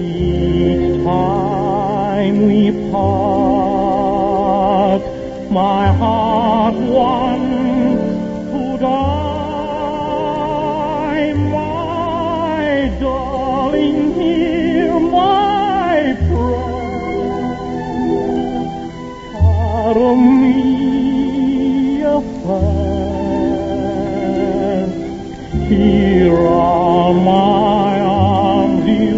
Each time we part, my heart wants to die. My darling, hear my prayer. Caro mio fair, here are my arms, you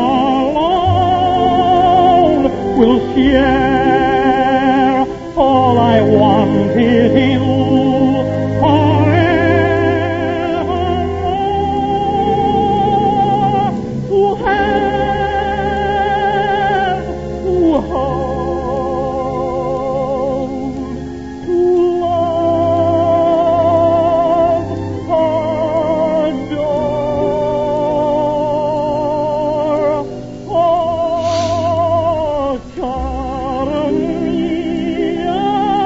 alone will share. All I want is you forevermore, to have, to hold, to love, adore. Oh, cara mia,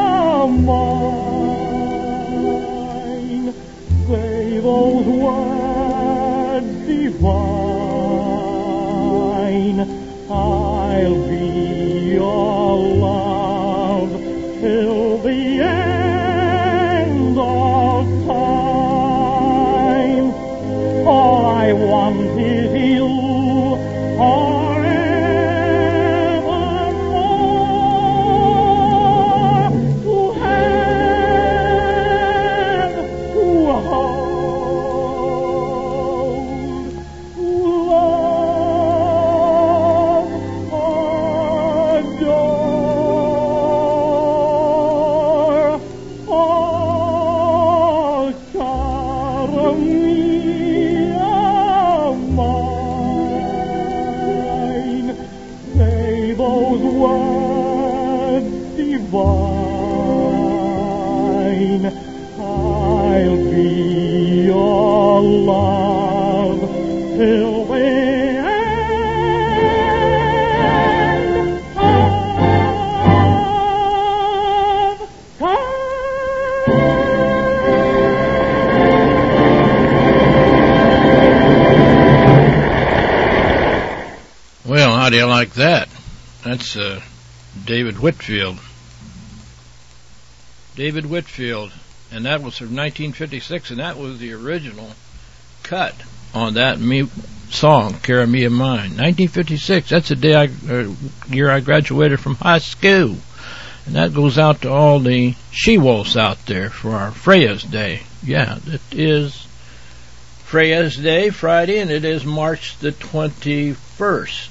mine, say those words divine. I'll be your love till the end of time. All I want is you forevermore, to have, to hold, to love, adore. Oh, cara mia, mine, say those words divine. I'll be your love till the end of time. Well, how do you like that? That's David Whitfield. David Whitfield, and that was from 1956, and that was the original cut on that song, Cara Mia Mine. 1956, that's the year I graduated from high school. And that goes out to all the she-wolves out there for our Freya's Day. Yeah, it is Freya's Day, Friday, and it is March the 21st,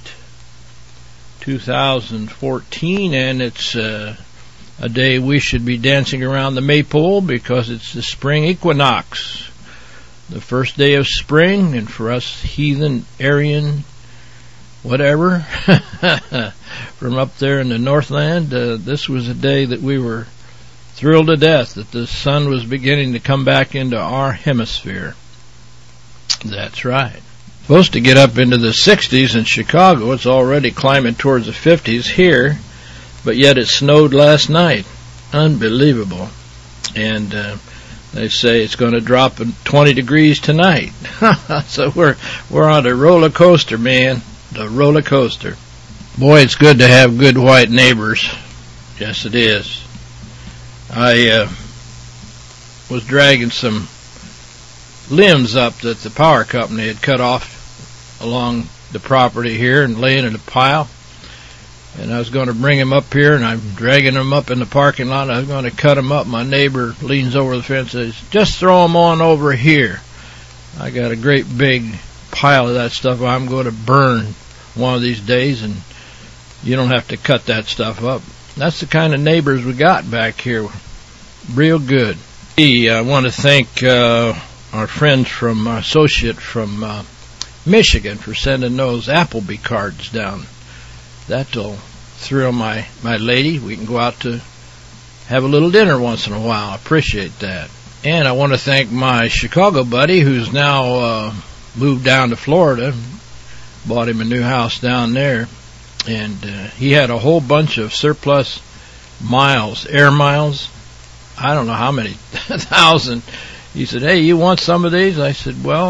2014, and it's a day we should be dancing around the maypole because it's the spring equinox, the first day of spring, and for us heathen, Aryan, whatever, from up there in the Northland, this was a day that we were thrilled to death that the sun was beginning to come back into our hemisphere. That's right. Supposed to get up into the 60s in Chicago. It's already climbing towards the 50s here, but yet it snowed last night. Unbelievable. And they say it's going to drop 20 degrees tonight. So we're on a roller coaster, man. The roller coaster. Boy, it's good to have good white neighbors. Yes, it is. I was dragging some limbs up that the power company had cut off along the property here and laying in a pile. And I was going to bring them up here, and I'm dragging them up in the parking lot. I was going to cut them up. My neighbor leans over the fence and says, just throw them on over here. I got a great big pile of that stuff I'm going to burn one of these days, and you don't have to cut that stuff up. That's the kind of neighbors we got back here. Real good. I want to thank our friends from, our associate from Michigan for sending those Applebee cards down. That'll thrill my lady. We can go out to have a little dinner once in a while. I appreciate that. And I want to thank my Chicago buddy who's now moved down to Florida. Bought him a new house down there. And he had a whole bunch of surplus miles, air miles. I don't know how many, 1,000. He said, hey, you want some of these? I said, well,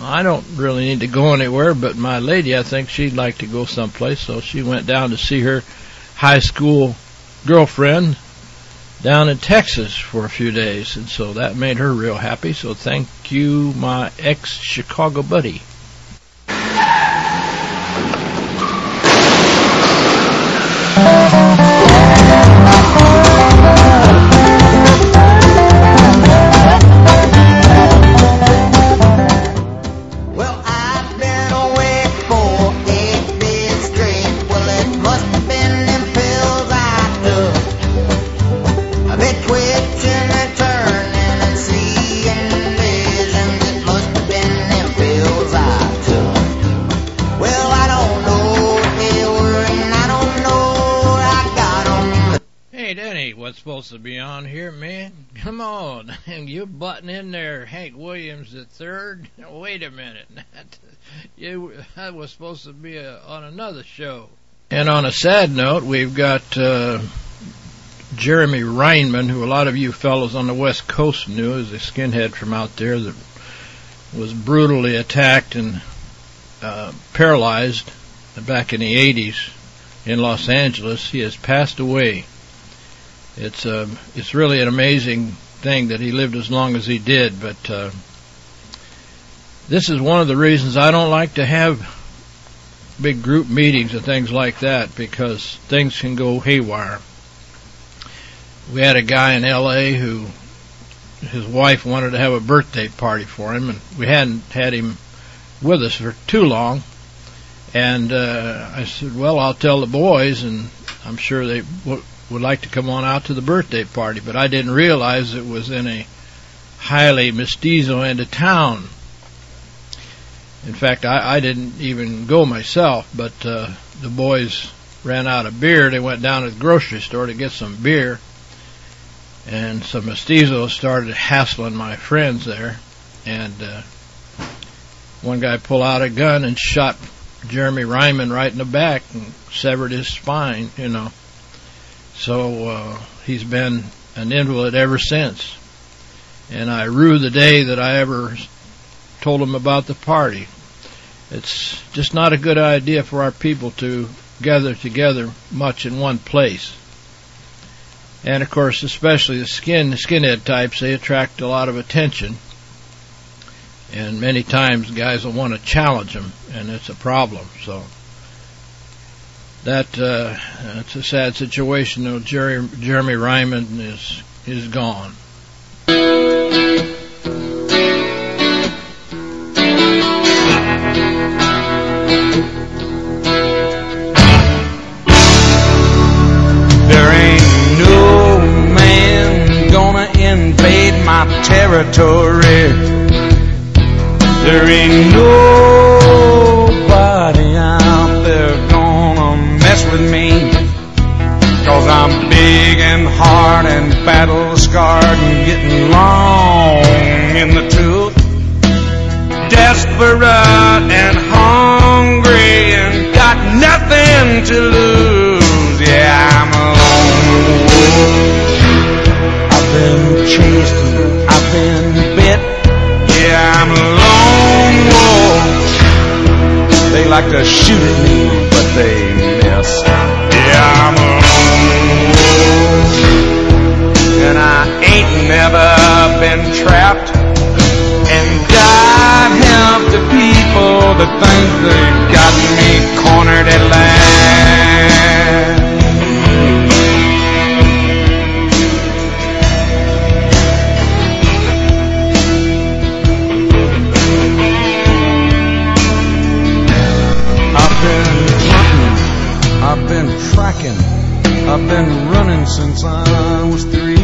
I don't really need to go anywhere, but my lady, I think she'd like to go someplace, so she went down to see her high school girlfriend down in Texas for a few days, and so that made her real happy. So thank you, my ex-Chicago buddy. Supposed to be on here, man. Come on. You're butting in there, Hank Williams III. Wait a minute. That was supposed to be on another show. And on a sad note, we've got Jeremy Reinman, who a lot of you fellows on the West Coast knew as a skinhead from out there that was brutally attacked and paralyzed back in the 80s in Los Angeles. He has passed away. It's really an amazing thing that he lived as long as he did, but this is one of the reasons I don't like to have big group meetings and things like that, because things can go haywire. We had a guy in L.A. who his wife wanted to have a birthday party for him, and we hadn't had him with us for too long, and I said, well, I'll tell the boys, and I'm sure they would like to come on out to the birthday party, but I didn't realize it was in a highly mestizo end of town. In fact, I didn't even go myself, but the boys ran out of beer. They went down to the grocery store to get some beer, and some mestizos started hassling my friends there, and one guy pulled out a gun and shot Jeremy Reinman right in the back and severed his spine, you know. So he's been an invalid ever since. And I rue the day that I ever told him about the party. It's just not a good idea for our people to gather together much in one place. And, of course, especially the skinhead types, they attract a lot of attention. And many times guys will want to challenge them, and it's a problem. So it's a sad situation, though. Jeremy Reinman is gone. There ain't no man gonna invade my territory. There ain't nobody out there gonna mess with me, 'cause I'm big and hard and battle scarred and getting long in the tooth, desperate and hungry and got nothing to lose. Yeah, I'm a lone wolf. I've been chased and I've been bit. Yeah, I'm a lone wolf. They like to shoot at me, but they miss. Yeah, I'm a lone wolf. And I ain't never been trapped. And God help the people that think they got me cornered at last. I've been tracking, I've been running since I was 3.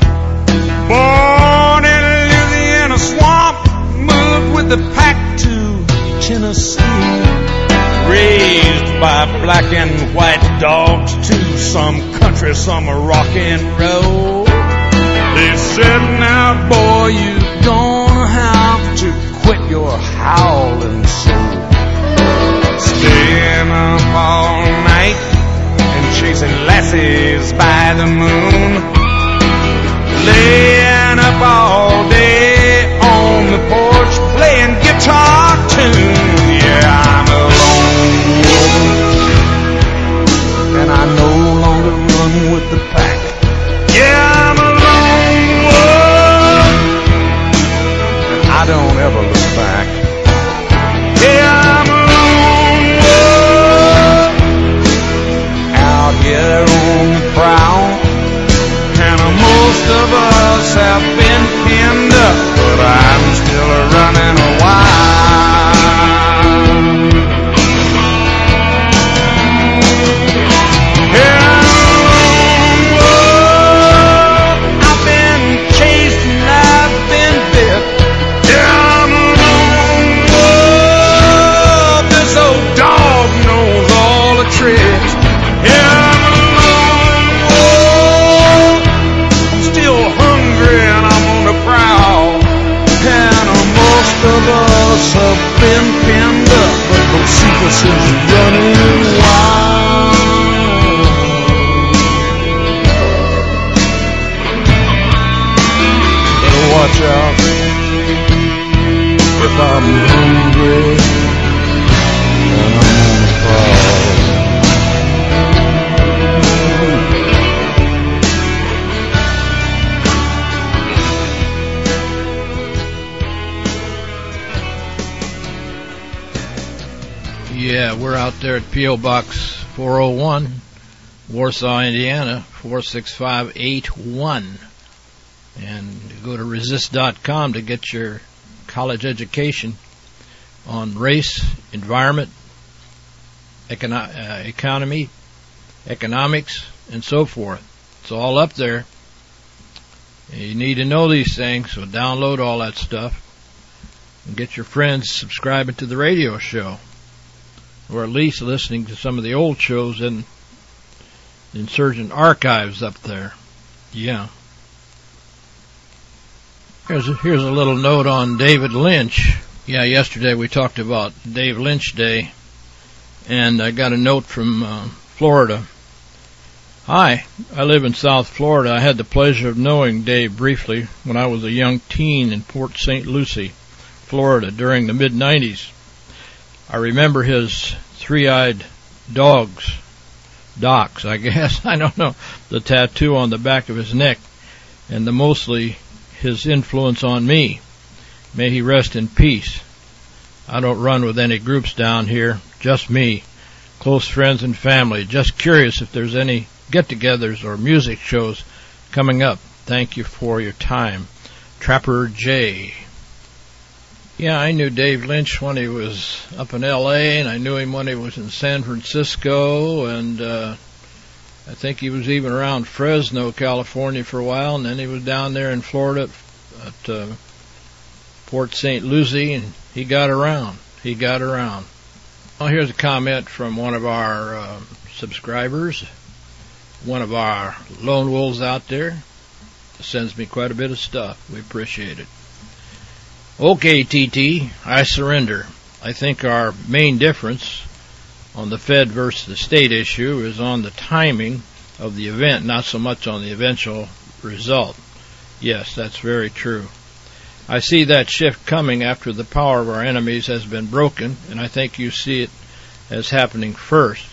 Born in Louisiana swamp, moved with the pack to Tennessee. Raised by black and white dogs to some country, some rock and roll. They said, now boy, you're gonna have to quit your howling soul. Staying up all night and chasing lassies by the moon. Laying up all day on the porch playing guitar tricks. Yeah, I'm alone, whoa. I'm still hungry and I'm on the prowl. And most of us have been pinned up, but Josephus is running wild. Better watch out if I'm hungry and I'm on the prowl. Yeah, we're out there at P.O. Box 401, Warsaw, Indiana, 46581. And go to resist.com to get your college education on race, environment, economy, economics, and so forth. It's all up there. You need to know these things, so download all that stuff and get your friends subscribing to the radio show, or at least listening to some of the old shows in Insurgent Archives up there. Yeah. Here's a little note on David Lynch. Yeah, yesterday we talked about Dave Lynch Day, and I got a note from Florida. Hi, I live in South Florida. I had the pleasure of knowing Dave briefly when I was a young teen in Port St. Lucie, Florida, during the mid-'90s. I remember his three-eyed docs, I guess, I don't know, the tattoo on the back of his neck, and mostly his influence on me. May he rest in peace. I don't run with any groups down here, just me, close friends and family. Just curious if there's any get-togethers or music shows coming up. Thank you for your time. Trapper J. Yeah, I knew Dave Lynch when he was up in L.A., and I knew him when he was in San Francisco, and I think he was even around Fresno, California for a while, and then he was down there in Florida at Port St. Lucie, and he got around. Well, here's a comment from one of our subscribers, one of our lone wolves out there. Sends me quite a bit of stuff. We appreciate it. Okay, TT, I surrender. I think our main difference on the Fed versus the state issue is on the timing of the event, not so much on the eventual result. Yes, that's very true. I see that shift coming after the power of our enemies has been broken, and I think you see it as happening first.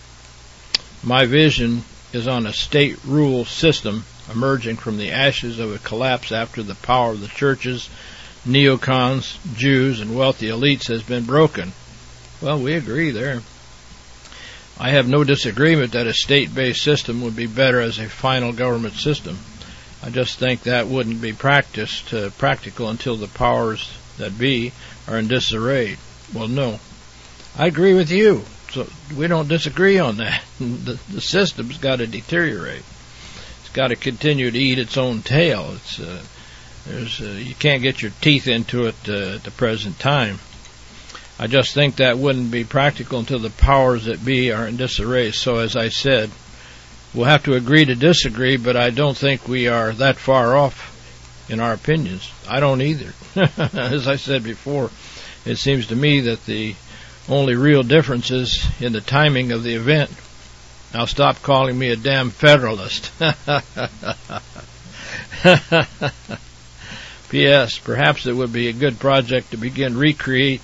My vision is on a state rule system emerging from the ashes of a collapse after the power of the churches, neocons, Jews, and wealthy elites has been broken. Well, we agree there. I have no disagreement that a state-based system would be better as a final government system. I just think that wouldn't be practical until the powers that be are in disarray. Well, no. I agree with you. So we don't disagree on that. The system's got to deteriorate. It's got to continue to eat its own tail. You can't get your teeth into it at the present time. I just think that wouldn't be practical until the powers that be are in disarray. So as I said, we'll have to agree to disagree, but I don't think we are that far off in our opinions. I don't either. As I said before, it seems to me that the only real difference is in the timing of the event. Now stop calling me a damn Federalist. P.S. Perhaps it would be a good project to begin recreate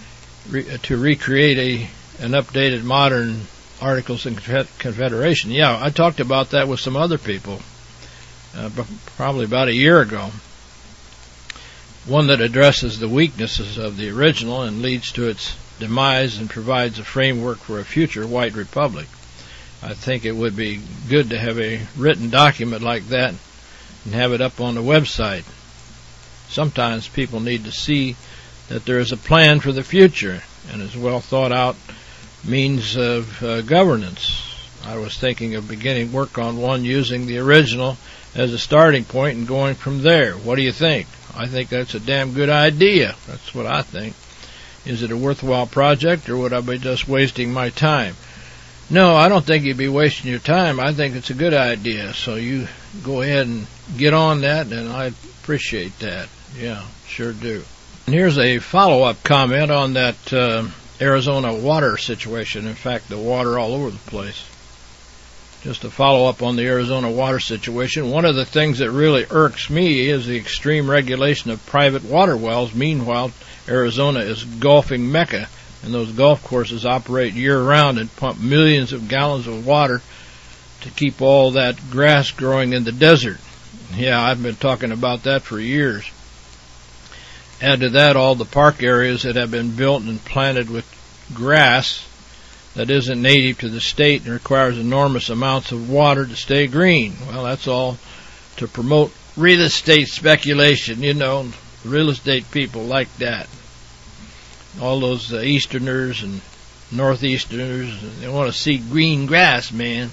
an updated modern Articles of Confederation. Yeah, I talked about that with some other people probably about a year ago. One that addresses the weaknesses of the original and leads to its demise and provides a framework for a future white republic. I think it would be good to have a written document like that and have it up on the website. Sometimes people need to see that there is a plan for the future and as well thought out means of governance. I was thinking of beginning work on one using the original as a starting point and going from there. What do you think? I think that's a damn good idea. That's what I think. Is it a worthwhile project, or would I be just wasting my time? No, I don't think you'd be wasting your time. I think it's a good idea. So you go ahead and get on that, and I appreciate that. Yeah, sure do. And here's a follow-up comment on that Arizona water situation. In fact, the water all over the place. Just to follow up on the Arizona water situation, one of the things that really irks me is the extreme regulation of private water wells. Meanwhile, Arizona is golfing mecca, and those golf courses operate year-round and pump millions of gallons of water to keep all that grass growing in the desert. Yeah, I've been talking about that for years. Add to that all the park areas that have been built and planted with grass that isn't native to the state and requires enormous amounts of water to stay green. Well, that's all to promote real estate speculation. You know, real estate people like that. All those Easterners and Northeasterners, they want to see green grass, man.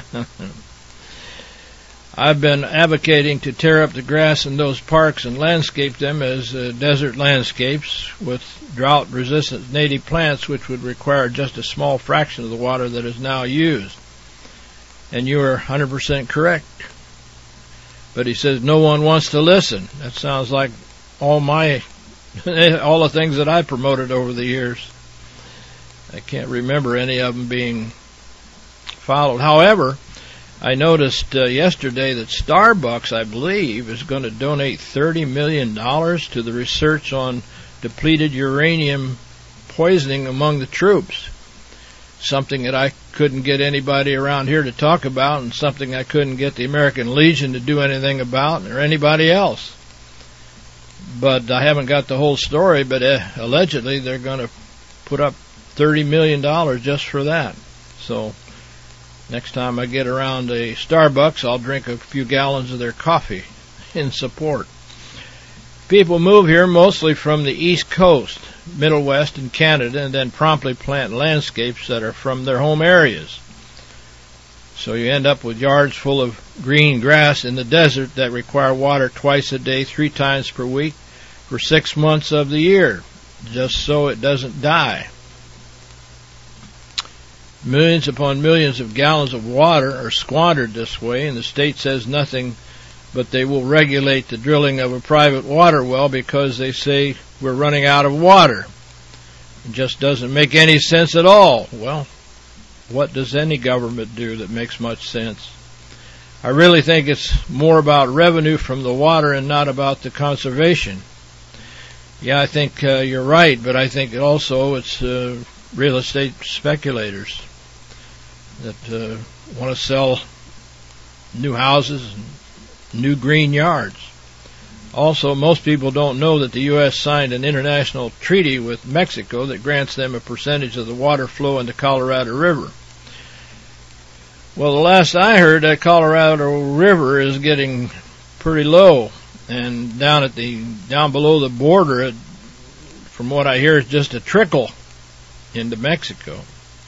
I've been advocating to tear up the grass in those parks and landscape them as desert landscapes with drought-resistant native plants, which would require just a small fraction of the water that is now used. And you are 100% correct. But he says no one wants to listen. That sounds like all the things that I promoted over the years. I can't remember any of them being followed. However, I noticed yesterday that Starbucks, I believe, is going to donate $30 million to the research on depleted uranium poisoning among the troops. Something that I couldn't get anybody around here to talk about, and something I couldn't get the American Legion to do anything about, or anybody else. But I haven't got the whole story, but allegedly they're going to put up $30 million just for that. So next time I get around a Starbucks, I'll drink a few gallons of their coffee in support. People move here mostly from the East Coast, Middle West, and Canada, and then promptly plant landscapes that are from their home areas. So you end up with yards full of green grass in the desert that require water twice a day, 3 times per week, for 6 months of the year, just so it doesn't die. Millions upon millions of gallons of water are squandered this way, and the state says nothing but they will regulate the drilling of a private water well because they say we're running out of water. It just doesn't make any sense at all. Well, what does any government do that makes much sense? I really think it's more about revenue from the water and not about the conservation. Yeah, I think you're right, but I think also it's real estate speculators that want to sell new houses and new green yards. Also, most people don't know that the U.S. signed an international treaty with Mexico that grants them a percentage of the water flow in the Colorado River. Well, the last I heard, that Colorado River is getting pretty low, and down below the border, from what I hear, it's just a trickle into Mexico.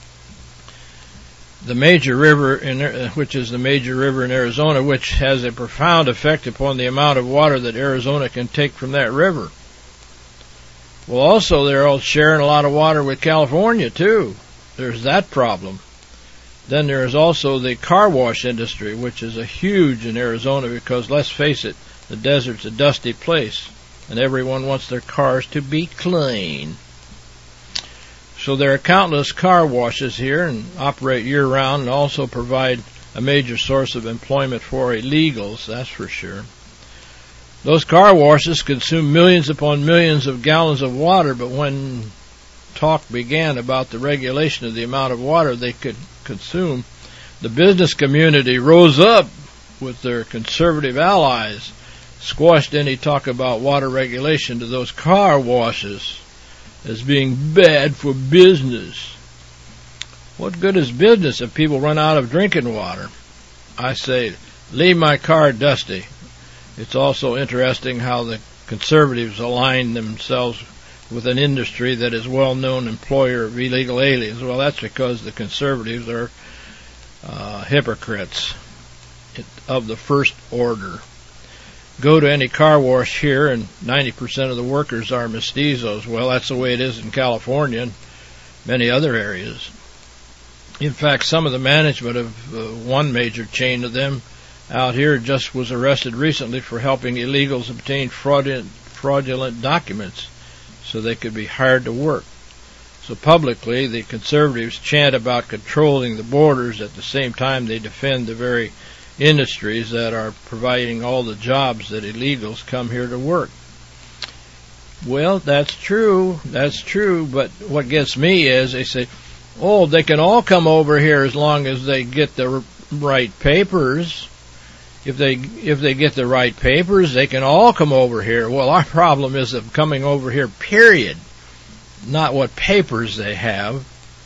The major river, which is the major river in Arizona, which has a profound effect upon the amount of water that Arizona can take from that river. Well, also they're all sharing a lot of water with California too. There's that problem. Then there is also the car wash industry, which is a huge in Arizona because, let's face it, the desert's a dusty place, and everyone wants their cars to be clean. So there are countless car washes here and operate year-round and also provide a major source of employment for illegals, that's for sure. Those car washes consume millions upon millions of gallons of water, but when talk began about the regulation of the amount of water they could consume, the business community rose up with their conservative allies, squashed any talk about water regulation to those car washes as being bad for business. What good is business if people run out of drinking water? I say, leave my car dusty. It's also interesting how the conservatives align themselves with an industry that is well-known employer of illegal aliens. Well, that's because the conservatives are hypocrites of the first order. Go to any car wash here, and 90% of the workers are mestizos. Well, that's the way it is in California and many other areas. In fact, some of the management of one major chain of them out here just was arrested recently for helping illegals obtain fraudulent documents so they could be hired to work. So publicly, the conservatives chant about controlling the borders. At the same time, they defend the very industries that are providing all the jobs that illegals come here to work. Well, that's true, but what gets me is they say, oh, they can all come over here as long as they get the right papers. If they get the right papers, they can all come over here. Well, our problem is them coming over here, period, not what papers they have.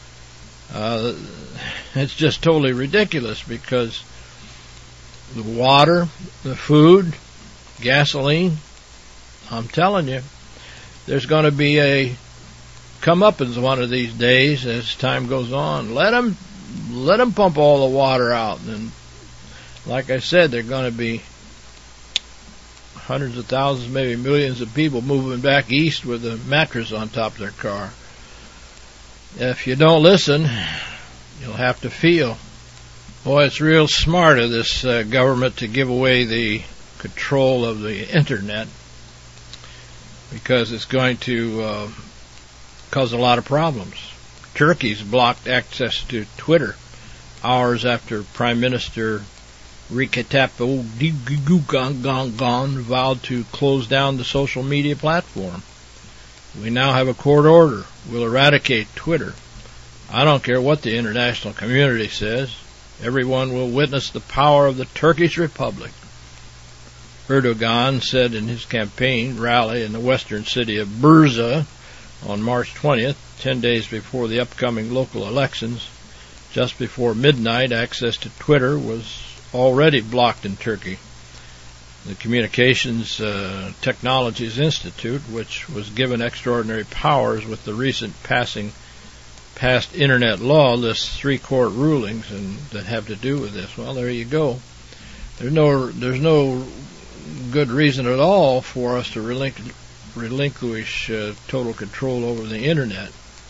It's just totally ridiculous because the water, the food, gasoline, I'm telling you, there's going to be a comeuppance one of these days as time goes on. Let them pump all the water out, and like I said, there are going to be hundreds of thousands, maybe millions of people moving back east with a mattress on top of their car. If you don't listen, you'll have to feel. Boy, it's real smart of this government to give away the control of the internet, because it's going to cause a lot of problems. Turkey's blocked access to Twitter hours after Prime Minister Recep Erdogan vowed to close down the social media platform. We now have a court order. We'll eradicate Twitter. I don't care what the international community says. Everyone will witness the power of the Turkish Republic. Erdogan said in his campaign rally in the western city of Bursa on March 20th, 10 days before the upcoming local elections, just before midnight, access to Twitter was already blocked in Turkey. The Communications Technologies Institute, which was given extraordinary powers with the recent passed Internet law, lists 3 court rulings that have to do with this. Well, there you go. There's no good reason at all for us to relinquish total control over the Internet.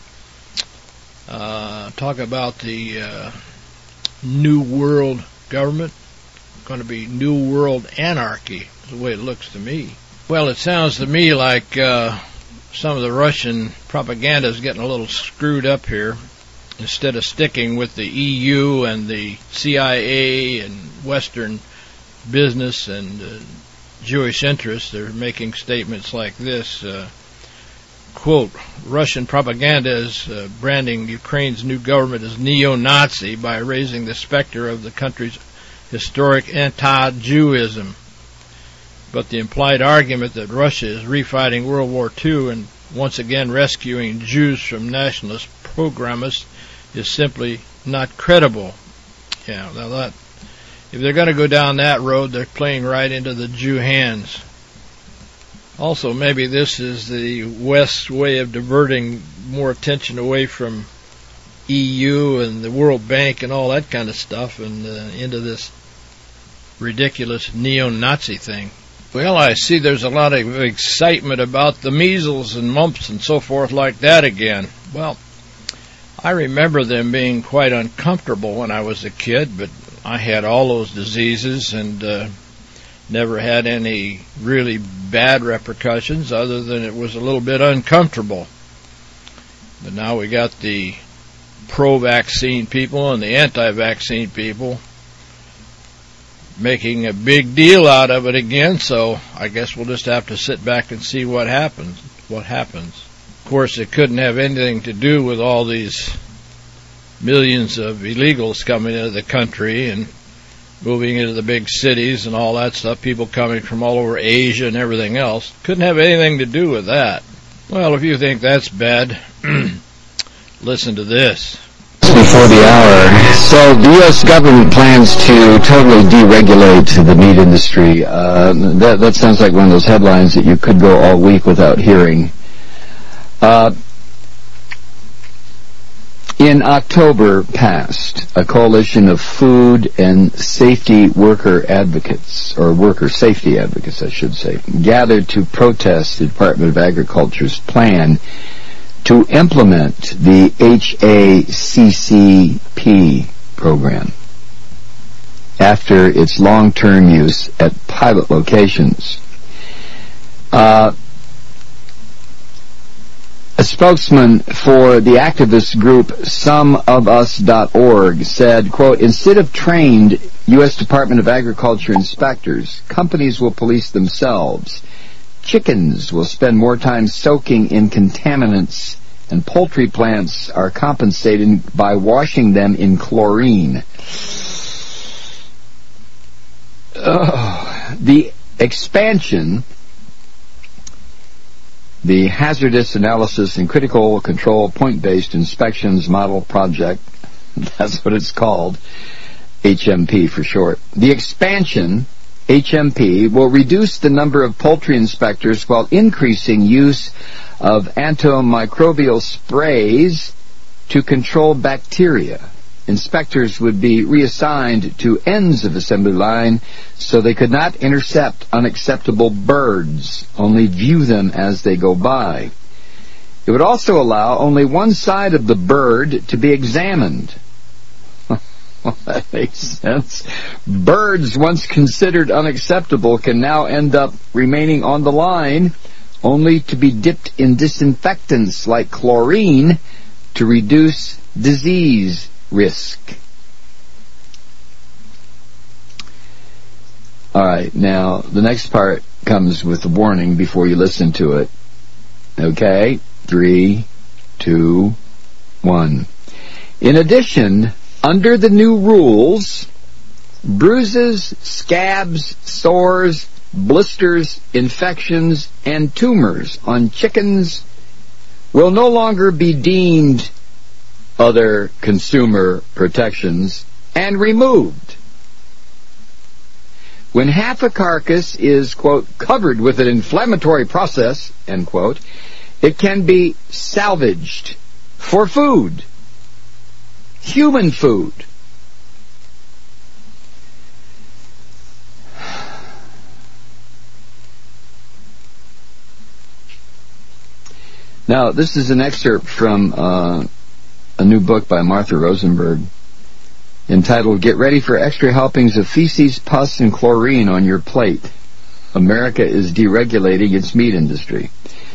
Talk about the New World government. Going to be New World anarchy, is the way it looks to me. Well, it sounds to me like some of the Russian propaganda is getting a little screwed up here. Instead of sticking with the EU and the CIA and Western business and Jewish interests, they're making statements like this. Quote, Russian propaganda is branding Ukraine's new government as neo-Nazi by raising the specter of the country's historic anti-Jewism. But the implied argument that Russia is refighting World War II and once again rescuing Jews from nationalist pogromists is simply not credible. Yeah, now that, if they're going to go down that road, they're playing right into the Jew hands. Also, maybe this is the West's way of diverting more attention away from EU and the World Bank and all that kind of stuff and into this ridiculous neo-Nazi thing. Well, I see there's a lot of excitement about the measles and mumps and so forth like that again. Well, I remember them being quite uncomfortable when I was a kid, but I had all those diseases and never had any really bad repercussions other than it was a little bit uncomfortable. But now we got the pro-vaccine people and the anti-vaccine people making a big deal out of it again, so I guess we'll just have to sit back and see what happens. Of course, it couldn't have anything to do with all these millions of illegals coming into the country and moving into the big cities and all that stuff, people coming from all over Asia and everything else. Couldn't have anything to do with that. Well, if you think that's bad, listen to this. Before the hour. So the U.S. government plans to totally deregulate the meat industry. That sounds like one of those headlines that you could go all week without hearing. In October past, a coalition of food and safety worker advocates, or worker safety advocates, I should say, gathered to protest the Department of Agriculture's plan to implement the HACCP program after its long-term use at pilot locations. A spokesman for the activist group SomeOfUs.org said, quote, instead of trained U.S. Department of Agriculture inspectors, companies will police themselves. Chickens will spend more time soaking in contaminants, and poultry plants are compensated by washing them in chlorine. The expansion, the Hazardous Analysis and Critical Control Point-Based Inspections Model Project, that's what it's called, HMP for short. The expansion, HMP, will reduce the number of poultry inspectors while increasing use of antimicrobial sprays to control bacteria. Inspectors would be reassigned to ends of assembly line so they could not intercept unacceptable birds, only view them as they go by. It would also allow only one side of the bird to be examined. Well, that makes sense. Birds once considered unacceptable can now end up remaining on the line, only to be dipped in disinfectants like chlorine to reduce disease risk. All right, now the next part comes with a warning before you listen to it. Okay, 3, 2, 1. In addition, under the new rules, bruises, scabs, sores, blisters, infections, and tumors on chickens will no longer be deemed other consumer protections and removed. When half a carcass is, quote, covered with an inflammatory process, end quote, it can be salvaged for food, human food. Now, this is an excerpt from a new book by Martha Rosenberg entitled, Get Ready for Extra Helpings of Feces, Pus, and Chlorine on Your Plate. America is Deregulating Its Meat Industry.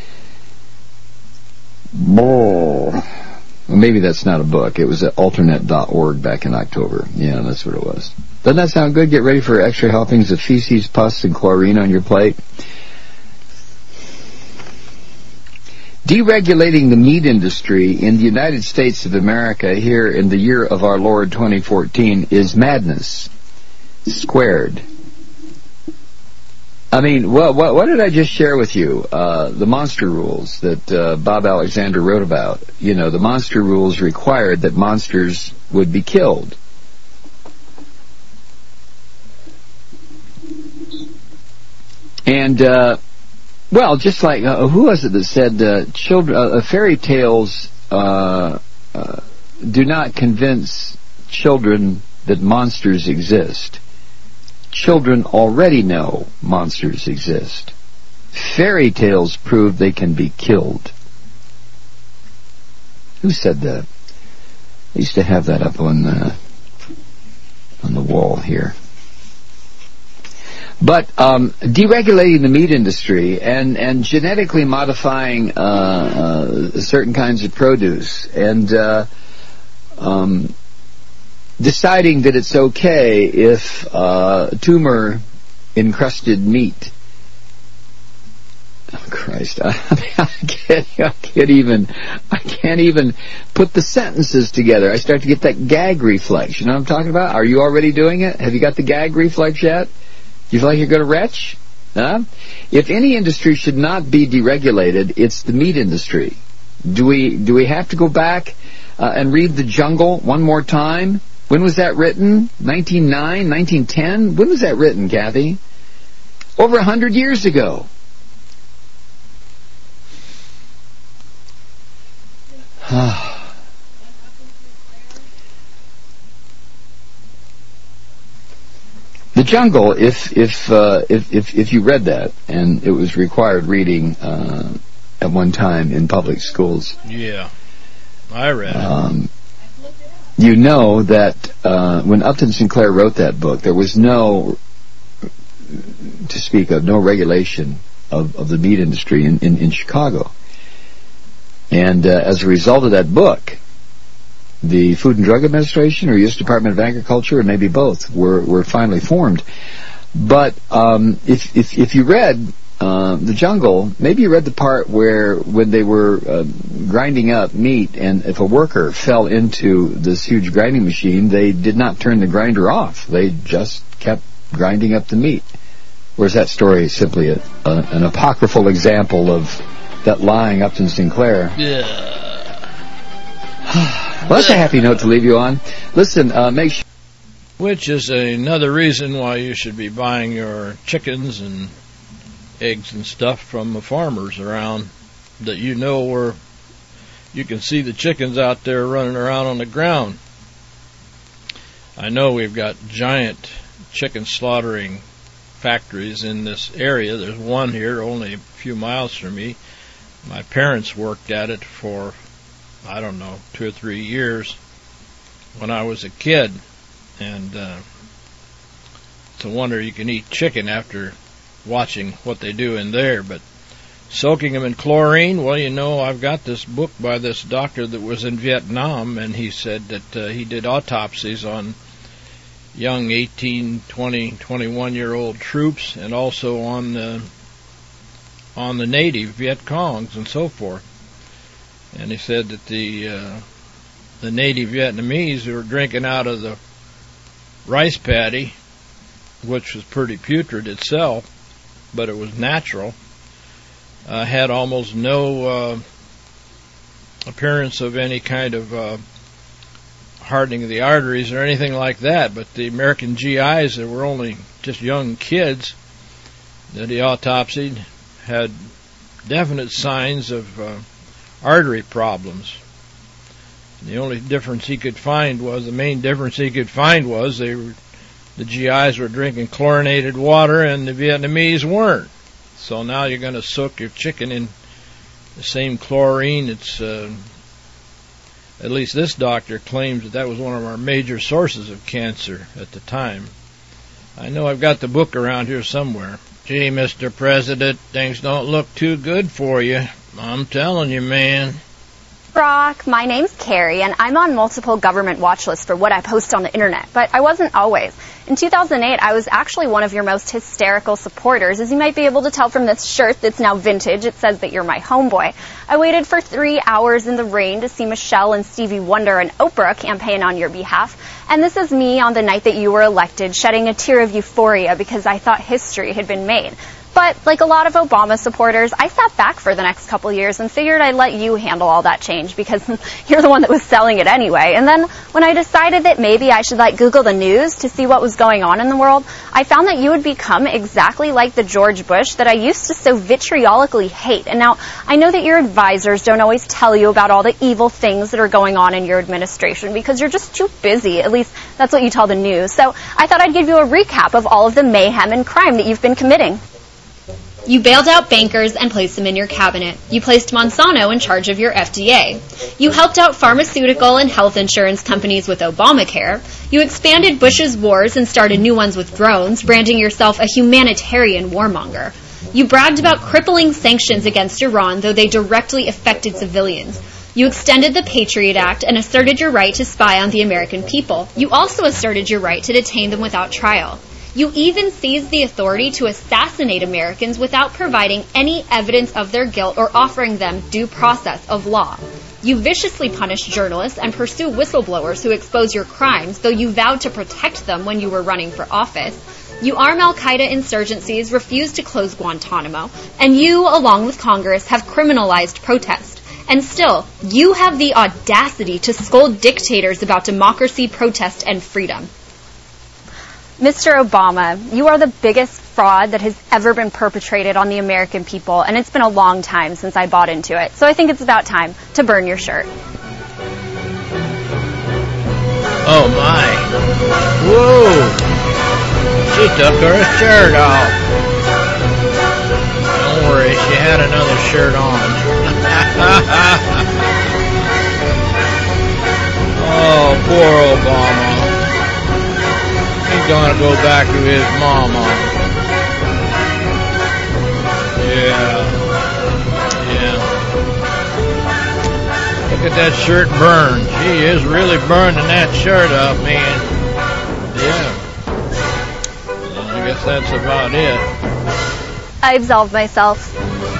Well, maybe that's not a book. It was at alternate.org back in October. Yeah, that's what it was. Doesn't that sound good? Get ready for extra helpings of feces, pus, and chlorine on your plate. Deregulating the meat industry in the United States of America here in the year of our Lord 2014 is madness squared. I mean, what did I just share with you? The monster rules that Bob Alexander wrote about. You know, the monster rules required that monsters would be killed. And, well, just like, who was it that said, fairy tales do not convince children that monsters exist. Children already know monsters exist. Fairy tales prove they can be killed. Who said that? I used to have that up on the wall here. But deregulating the meat industry and genetically modifying certain kinds of produce and deciding that it's okay if tumor-encrusted meat. Oh, Christ, I can't even put the sentences together. I start to get that gag reflex. You know what I'm talking about? Are you already doing it? Have you got the gag reflex yet? Do you feel like you're going to retch? Huh? If any industry should not be deregulated, it's the meat industry. Do we have to go back and read The Jungle one more time? When was that written? 1909, 1910? When was that written, Kathy? Over 100 years ago. The Jungle, if you read that, and it was required reading at one time in public schools. Yeah, I read it. You know that when Upton Sinclair wrote that book, there was no regulation of the meat industry in Chicago. And as a result of that book, the Food and Drug Administration or U.S. Department of Agriculture, or maybe both, were finally formed. But if you read The Jungle, maybe you read the part where when they were grinding up meat, and if a worker fell into this huge grinding machine, they did not turn the grinder off. They just kept grinding up the meat. Whereas that story is simply an apocryphal example of that lying Upton Sinclair. Yeah. Well, that's a happy note to leave you on. Listen, make sure... Which is another reason why you should be buying your chickens and eggs and stuff from the farmers around, that you know where you can see the chickens out there running around on the ground. I know we've got giant chicken slaughtering factories in this area. There's one here only a few miles from me. My parents worked at it for, 2 or 3 years when I was a kid. And it's a wonder you can eat chicken after watching what they do in there. But soaking them in chlorine, well, I've got this book by this doctor that was in Vietnam, and he said that he did autopsies on young 18, 20, 21-year-old troops, and also on the native Viet Congs and so forth. And he said that the native Vietnamese who were drinking out of the rice paddy, which was pretty putrid itself, but it was natural, had almost no appearance of any kind of hardening of the arteries or anything like that. But the American GIs that were only just young kids that he autopsied had definite signs of artery problems. The only difference he could find was, the GIs were drinking chlorinated water and the Vietnamese weren't. So now you're going to soak your chicken in the same chlorine. It's, at least this doctor claims that was one of our major sources of cancer at the time. I know I've got the book around here somewhere. Gee, Mr. President, things don't look too good for you. I'm telling you, man. Brock, my name's Carrie, and I'm on multiple government watch lists for what I post on the internet, but I wasn't always. In 2008, I was actually one of your most hysterical supporters. As you might be able to tell from this shirt that's now vintage, it says that you're my homeboy. I waited for 3 hours in the rain to see Michelle and Stevie Wonder and Oprah campaign on your behalf. And this is me on the night that you were elected, shedding a tear of euphoria because I thought history had been made. But like a lot of Obama supporters, I sat back for the next couple years and figured I'd let you handle all that change because you're the one that was selling it anyway. And then when I decided that maybe I should Google the news to see what was going on in the world, I found that you would become exactly like the George Bush that I used to so vitriolically hate. And now I know that your advisors don't always tell you about all the evil things that are going on in your administration because you're just too busy. At least that's what you tell the news. So I thought I'd give you a recap of all of the mayhem and crime that you've been committing. You bailed out bankers and placed them in your cabinet. You placed Monsanto in charge of your FDA. You helped out pharmaceutical and health insurance companies with Obamacare. You expanded Bush's wars and started new ones with drones, branding yourself a humanitarian warmonger. You bragged about crippling sanctions against Iran, though they directly affected civilians. You extended the Patriot Act and asserted your right to spy on the American people. You also asserted your right to detain them without trial. You even seized the authority to assassinate Americans without providing any evidence of their guilt or offering them due process of law. You viciously punish journalists and pursue whistleblowers who expose your crimes, though you vowed to protect them when you were running for office. You arm al-Qaeda insurgencies, refuse to close Guantanamo, and you, along with Congress, have criminalized protest. And still, you have the audacity to scold dictators about democracy, protest, and freedom. Mr. Obama, you are the biggest fraud that has ever been perpetrated on the American people, and it's been a long time since I bought into it. So I think it's about time to burn your shirt. Oh, my. Whoa. She took her shirt off. Don't worry Anyway, she had another shirt on. Oh, poor Obama. He's gonna go back to his mama. Yeah. Look at that shirt burn. She is really burning that shirt up, man. Yeah. I guess that's about it. I absolved myself.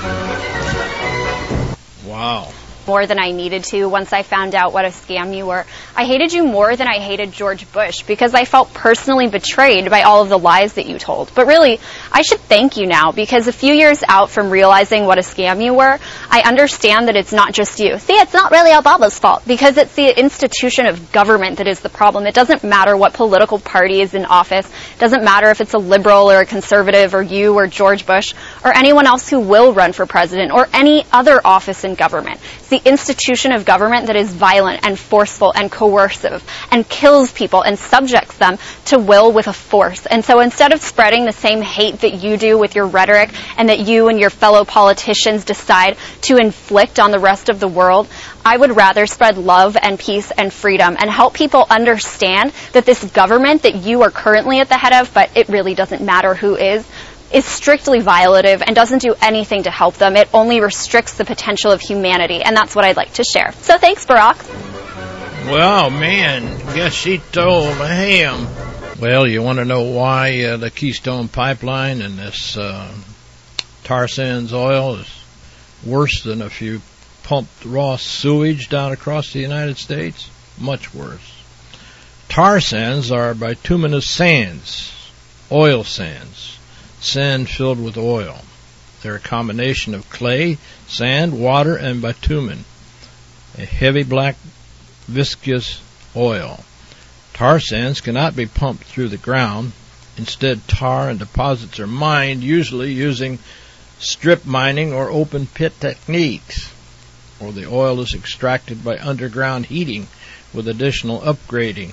Wow. More than I needed to once I found out what a scam you were. I hated you more than I hated George Bush because I felt personally betrayed by all of the lies that you told. But really, I should thank you now because a few years out from realizing what a scam you were, I understand that it's not just you. See, it's not really Obama's fault because it's the institution of government that is the problem. It doesn't matter what political party is in office. It doesn't matter if it's a liberal or a conservative or you or George Bush or anyone else who will run for president or any other office in government. It's the institution of government that is violent and forceful and coercive and kills people and subjects them to will with a force. And so instead of spreading the same hate that you do with your rhetoric and that you and your fellow politicians decide to inflict on the rest of the world, I would rather spread love and peace and freedom and help people understand that this government that you are currently at the head of, but it really doesn't matter who is strictly violative and doesn't do anything to help them. It only restricts the potential of humanity, and that's what I'd like to share. So thanks, Barack. Well, man, guess she told him. Well, you want to know why the Keystone Pipeline and this tar sands oil is worse than if you pumped raw sewage down across the United States? Much worse. Tar sands are bituminous sands, oil sands. Sand filled with oil. They're a combination of clay, sand, water, and bitumen, a heavy black viscous oil. Tar sands cannot be pumped through the ground. Instead, tar and deposits are mined, usually using strip mining or open pit techniques, or the oil is extracted by underground heating with additional upgrading.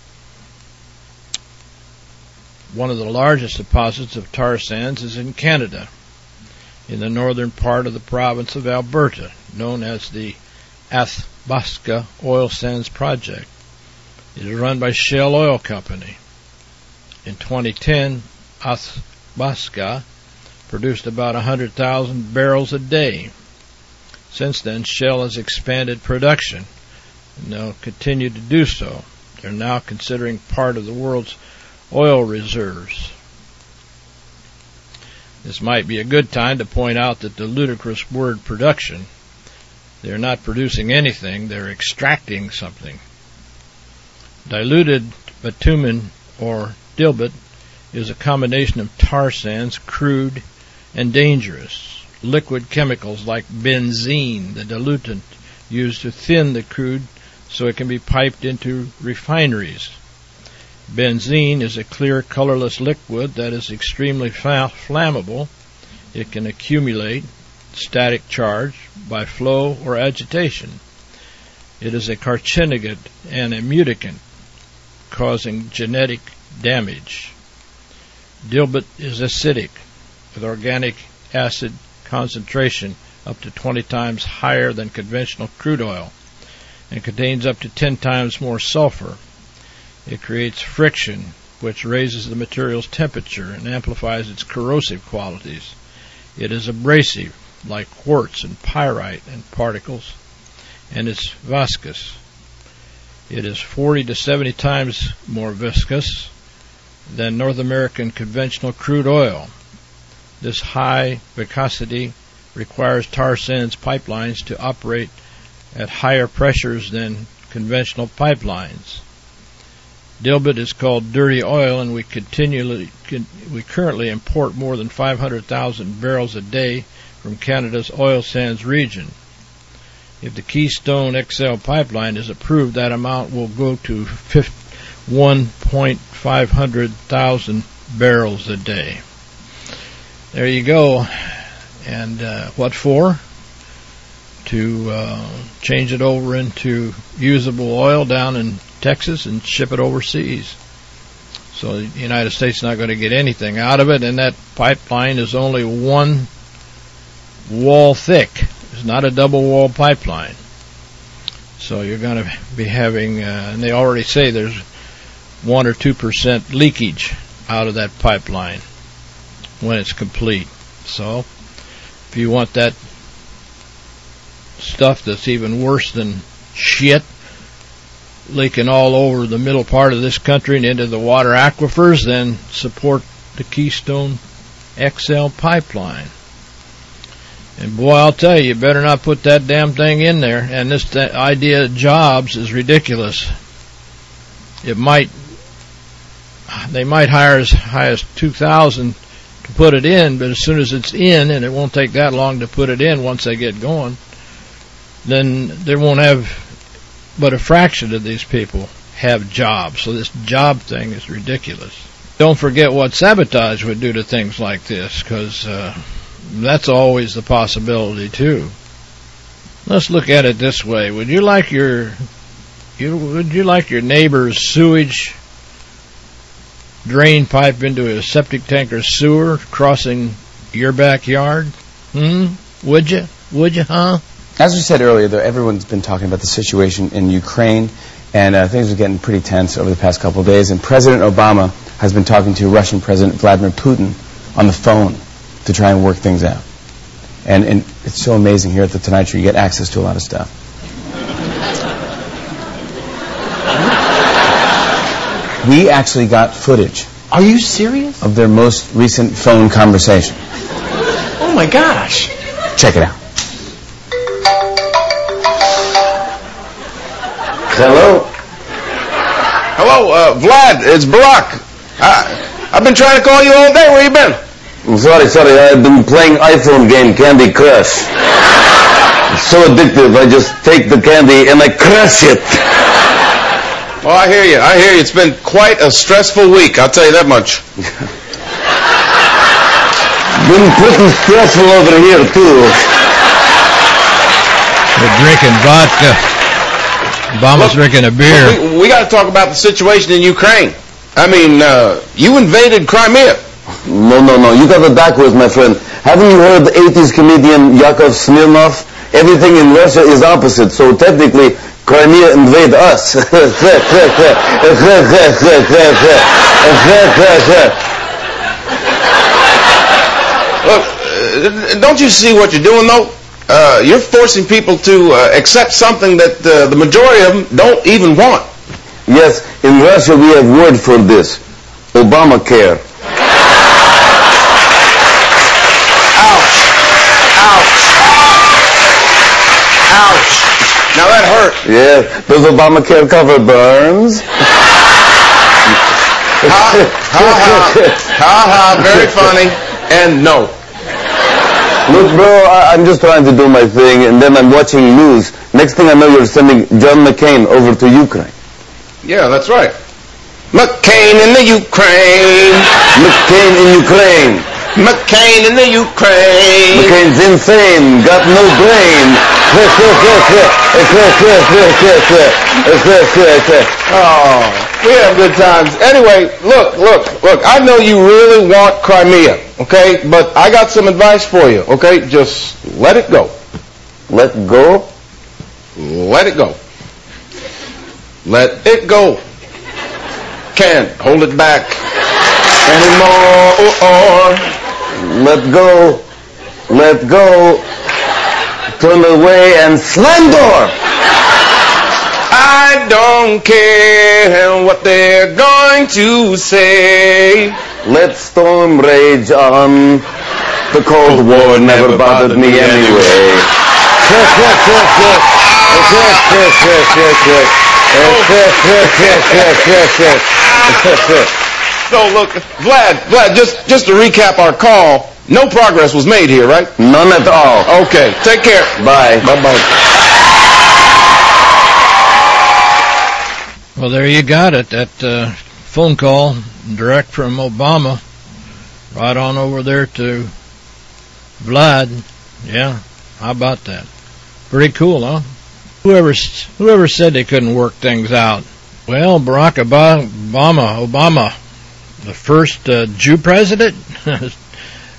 One of the largest deposits of tar sands is in Canada, in the northern part of the province of Alberta, known as the Athabasca Oil Sands Project. It is run by Shell Oil Company. In 2010, Athabasca produced about 100,000 barrels a day. Since then, Shell has expanded production, and they'll continue to do so. They're now considering part of the world's oil reserves. This might be a good time to point out that the ludicrous word production, they're not producing anything, they're extracting something. Diluted bitumen, or dilbit, is a combination of tar sands, crude, and dangerous. Liquid chemicals like benzene, the diluent used to thin the crude so it can be piped into refineries. Benzene is a clear, colorless liquid that is extremely flammable. It can accumulate static charge by flow or agitation. It is a carcinogen and a mutagant, causing genetic damage. Dilbit is acidic, with organic acid concentration up to 20 times higher than conventional crude oil, and contains up to 10 times more sulfur. It creates friction, which raises the material's temperature and amplifies its corrosive qualities. It is abrasive, like quartz and pyrite and particles, and it's viscous. It is 40 to 70 times more viscous than North American conventional crude oil. This high viscosity requires tar sands pipelines to operate at higher pressures than conventional pipelines. Dilbit is called dirty oil, and we currently import more than 500,000 barrels a day from Canada's oil sands region. If the Keystone XL pipeline is approved, that amount will go to 1,500,000 barrels a day. There you go. And what for? To change it over into usable oil down in Texas and ship it overseas. So the United States is not going to get anything out of it, and that pipeline is only one wall thick. It's not a double wall pipeline. So you're going to be having, and they already say there's 1 or 2% leakage out of that pipeline when it's complete. So if you want that stuff that's even worse than shit leaking all over the middle part of this country and into the water aquifers, then support the Keystone XL pipeline. And boy, I'll tell you better not put that damn thing in there. And this idea of jobs is ridiculous. They might hire as high as 2,000 to put it in, but as soon as it's in, and it won't take that long to put it in once they get going, then they won't have but a fraction of these people have jobs. So this job thing is ridiculous. Don't forget what sabotage would do to things like this, because that's always the possibility too. Let's look at it this way. Would you like your neighbor's sewage drain pipe into a septic tank or sewer crossing your backyard? Would you? Huh? As we said earlier, though, everyone's been talking about the situation in Ukraine, and things are getting pretty tense over the past couple of days, and President Obama has been talking to Russian President Vladimir Putin on the phone to try and work things out. And it's so amazing here at the Tonight Show, you get access to a lot of stuff. We actually got footage. Are you serious? Of their most recent phone conversation. Oh my gosh. Check it out. Hello? Hello, Vlad, it's Barack. I've been trying to call you all day. Where you been? I'm sorry. I've been playing iPhone game Candy Crush. It's so addictive. I just take the candy and I crush it. Oh, I hear you. It's been quite a stressful week, I'll tell you that much. Been pretty stressful over here, too. They're drinking vodka. Obama's drinking a beer. We got to talk about the situation in Ukraine. I mean, you invaded Crimea. No. You got it backwards, my friend. Haven't you heard the 80s comedian Yakov Smirnoff? Everything in Russia is opposite. So technically, Crimea invade us. Look, don't you see what you're doing, though? You're forcing people to accept something that the majority of them don't even want. Yes, in Russia we have word for this. Obamacare. Ouch. Now that hurt. Yeah, does Obamacare cover burns? Ha, very funny. And no. Look, bro, I'm just trying to do my thing, and then I'm watching news. Next thing I know, you're sending John McCain over to Ukraine. Yeah, that's right. McCain in the Ukraine. McCain in Ukraine. McCain in the Ukraine. McCain's insane, got no brain. Oh, we have good times. Anyway, look. I know you really want Crimea, okay? But I got some advice for you, okay? Just let it go. Let go? Let it go. Let it go. Can't hold it back anymore. Let go. Let go. Turn away and slam door. I don't care what they're going to say. Let storm rage on. The Cold War never bothered me anyway. So look, Vlad, just to recap our call, no progress was made here, right? None at all. Okay, take care. Bye. Bye-bye. Well, there you got it. That phone call direct from Obama right on over there to Vlad. Yeah, how about that? Pretty cool, huh? Whoever said they couldn't work things out? Well, Barack Obama, the first Jew president,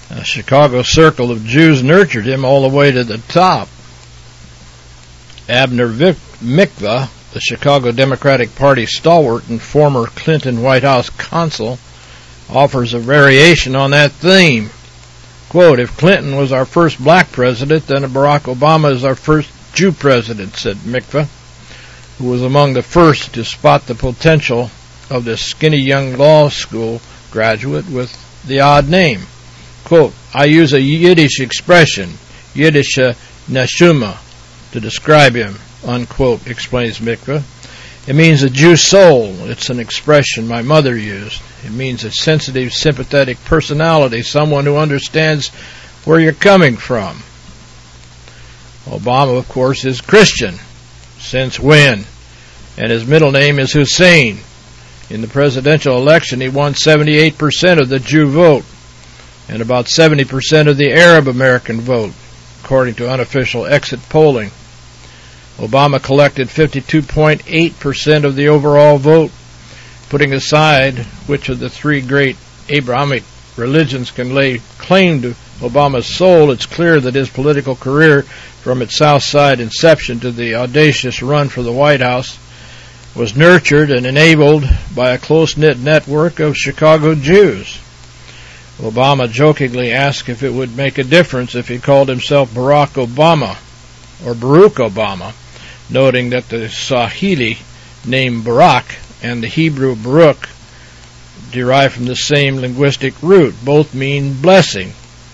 A Chicago circle of Jews nurtured him all the way to the top. Abner Mikva, the Chicago Democratic Party stalwart and former Clinton White House consul, offers a variation on that theme. Quote, "If Clinton was our first black president, then Barack Obama is our first Jew president," said Mikva, who was among the first to spot the potential of this skinny young law school graduate with the odd name. Quote, "I use a Yiddish expression, Yiddish neshama, to describe him," unquote, explains Mikva. "It means a Jew soul. It's an expression my mother used. It means a sensitive, sympathetic personality, someone who understands where you're coming from." Obama, of course, is Christian. Since when? And his middle name is Hussein. In the presidential election, he won 78% of the Jew vote and about 70% of the Arab American vote, according to unofficial exit polling. Obama collected 52.8% of the overall vote. Putting aside which of the three great Abrahamic religions can lay claim to Obama's soul, it's clear that his political career, from its South Side inception to the audacious run for the White House, was nurtured and enabled by a close-knit network of Chicago Jews. Obama jokingly asked if it would make a difference if he called himself Barack Obama or Baruch Obama, noting that the Swahili name Barak and the Hebrew Baruch derive from the same linguistic root. Both mean blessing.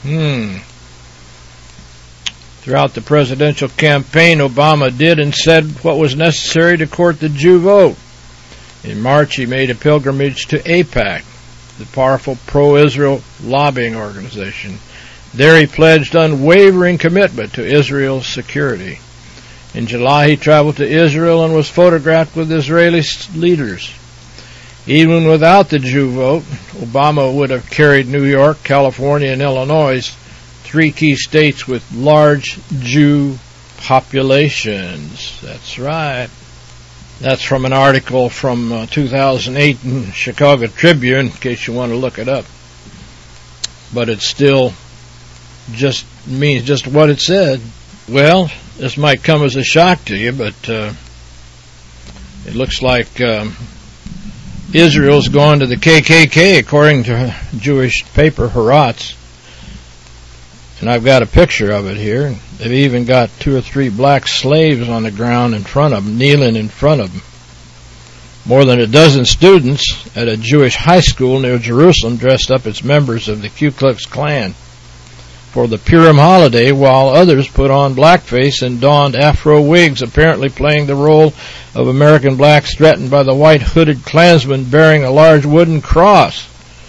Throughout the presidential campaign, Obama did and said what was necessary to court the Jew vote. In March, he made a pilgrimage to AIPAC, the powerful pro-Israel lobbying organization. There he pledged unwavering commitment to Israel's security. In July, he traveled to Israel and was photographed with Israeli leaders. Even without the Jew vote, Obama would have carried New York, California, and Illinois, three key states with large Jew populations. That's right. That's from an article from 2008 in Chicago Tribune, in case you want to look it up. But it still just means just what it said. Well, this might come as a shock to you, but it looks like Israel's gone to the KKK, according to a Jewish paper, Haaretz. And I've got a picture of it here. They've even got 2 or 3 black slaves on the ground in front of them, kneeling in front of them. More than a dozen students at a Jewish high school near Jerusalem dressed up as members of the Ku Klux Klan for the Purim holiday, while others put on blackface and donned afro wigs, apparently playing the role of American blacks threatened by the white hooded Klansmen bearing a large wooden cross.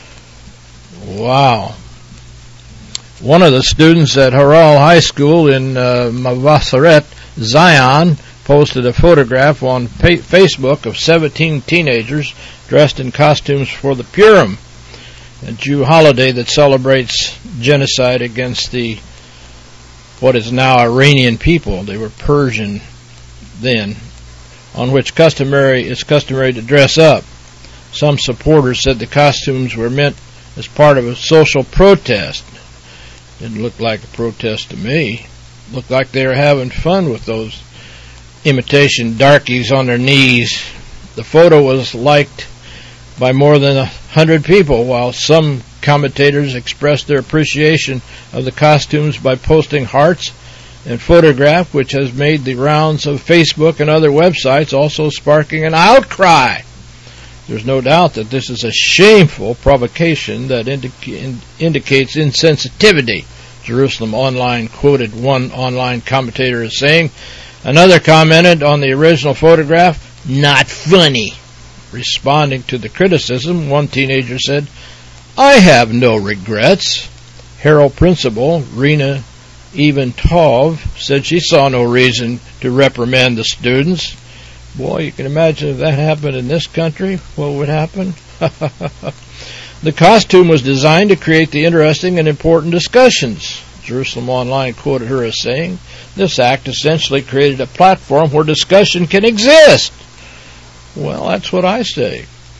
Wow. One of the students at Harel High School in Mavasaret, Zion, posted a photograph on Facebook of 17 teenagers dressed in costumes for the Purim, a Jew holiday that celebrates genocide against the what is now Iranian people. They were Persian then, on which it's customary to dress up. Some supporters said the costumes were meant as part of a social protest. Didn't look like a protest to me. Looked like they were having fun with those imitation darkies on their knees. The photo was liked by more than 100 people, while some commentators expressed their appreciation of the costumes by posting hearts and photograph, which has made the rounds of Facebook and other websites, also sparking an outcry. There's no doubt that this is a shameful provocation that indicates insensitivity, Jerusalem Online quoted one online commentator as saying. Another commented on the original photograph, "Not funny." Responding to the criticism, one teenager said, "I have no regrets." Harel principal Rena Eventov said she saw no reason to reprimand the students. Boy, you can imagine if that happened in this country, what would happen? The costume was designed to create the interesting and important discussions. Jerusalem Online quoted her as saying, "This act essentially created a platform where discussion can exist." Well, that's what I say.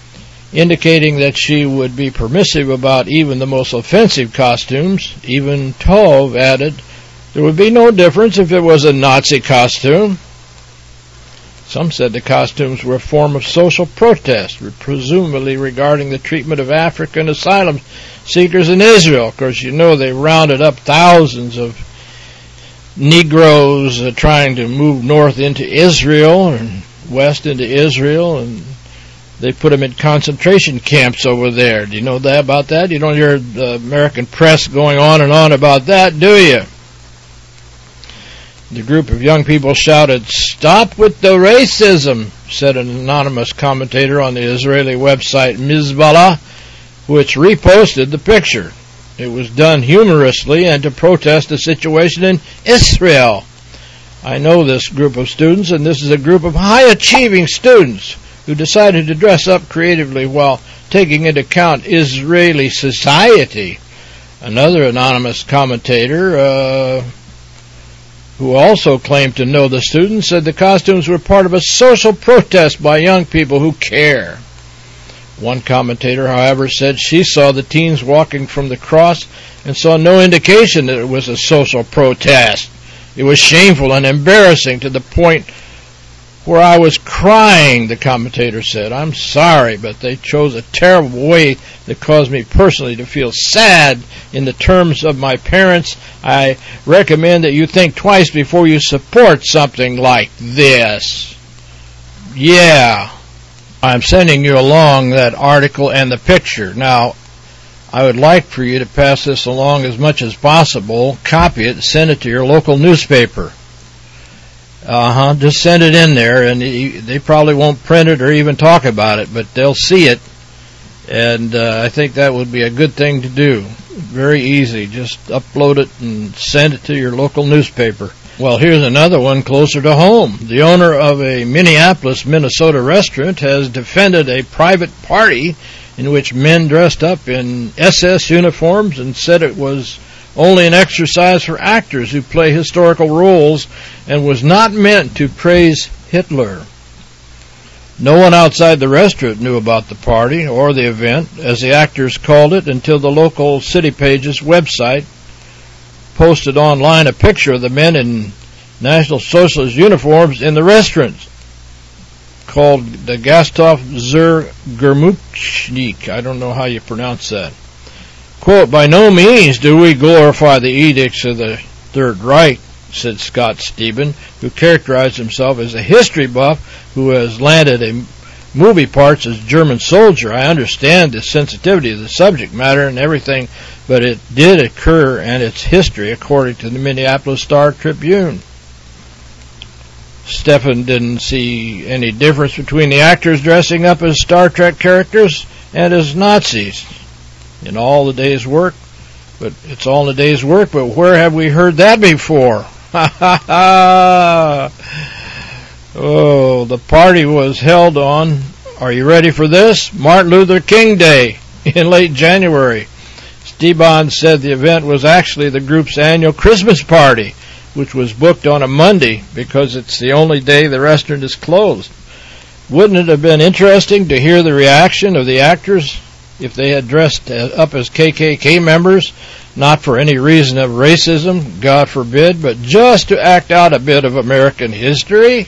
indicating that she would be permissive about even the most offensive costumes. Even Tove added, there would be no difference if it was a Nazi costume. Some said the costumes were a form of social protest, presumably regarding the treatment of African asylum seekers in Israel. Of course, you know they rounded up thousands of Negroes trying to move north into Israel and west into Israel, and they put them in concentration camps over there. Do you know that about that? You don't hear the American press going on and on about that, do you? The group of young people shouted, "Stop with the racism," said an anonymous commentator on the Israeli website Mizbala, which reposted the picture. It was done humorously and to protest the situation in Israel. I know this group of students, and this is a group of high-achieving students who decided to dress up creatively while taking into account Israeli society. Another anonymous commentator, who also claimed to know the students, said the costumes were part of a social protest by young people who care. One commentator, however, said she saw the teens walking from the cross and saw no indication that it was a social protest. It was shameful and embarrassing to the point where I was crying, the commentator said. I'm sorry, but they chose a terrible way that caused me personally to feel sad. In the terms of my parents, I recommend that you think twice before you support something like this. Yeah, I'm sending you along that article and the picture. Now, I would like for you to pass this along as much as possible, copy it, send it to your local newspaper. Just send it in there, and they probably won't print it or even talk about it, but they'll see it, and I think that would be a good thing to do. Very easy. Just upload it and send it to your local newspaper. Well, here's another one closer to home. The owner of a Minneapolis, Minnesota restaurant has defended a private party in which men dressed up in SS uniforms and said it was only an exercise for actors who play historical roles and was not meant to praise Hitler. No one outside the restaurant knew about the party or the event, as the actors called it, until the local City Pages website posted online a picture of the men in National Socialist uniforms in the restaurant called the Gasthof zur Germuchnik. I don't know how you pronounce that. Quote, by no means do we glorify the edicts of the Third Reich, said Scott Steben, who characterized himself as a history buff who has landed in movie parts as German soldier. I understand the sensitivity of the subject matter and everything, but it did occur and its history, according to the Minneapolis Star-Tribune. Stephen didn't see any difference between the actors dressing up as Star Trek characters and as Nazis in all the day's work. But it's all in a day's work, but where have we heard that before? Ha ha ha! Oh, the party was held on, are you ready for this? Martin Luther King Day in late January. Stebon said the event was actually the group's annual Christmas party, which was booked on a Monday because it's the only day the restaurant is closed. Wouldn't it have been interesting to hear the reaction of the actors if they had dressed up as KKK members, not for any reason of racism, God forbid, but just to act out a bit of American history?